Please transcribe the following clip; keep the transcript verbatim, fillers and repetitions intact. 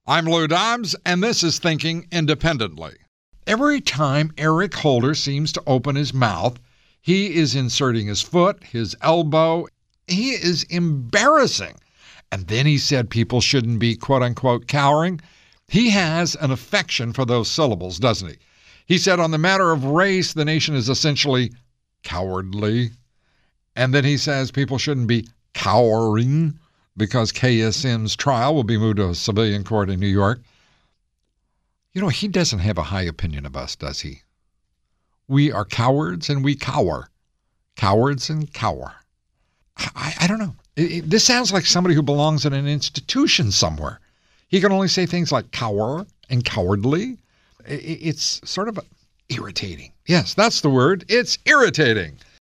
I'm Lou Dobbs, and this is Thinking Independently. Every time Eric Holder seems to open his mouth, he is inserting his foot, his elbow. He is embarrassing. And then he said people shouldn't be, quote-unquote, cowering. He has an affection for those syllables, doesn't he? He said on the matter of race, the nation is essentially cowardly. And then he says people shouldn't be cowering because K S M's trial will be moved to a civilian court in New York. You know, he doesn't have a high opinion of us, does he? We are cowards and we cower. Cowards and cower. I, I don't know. It, it, this sounds like somebody who belongs in an institution somewhere. He can only say things like cower and cowardly. It, it's sort of irritating. Yes, that's the word. It's irritating.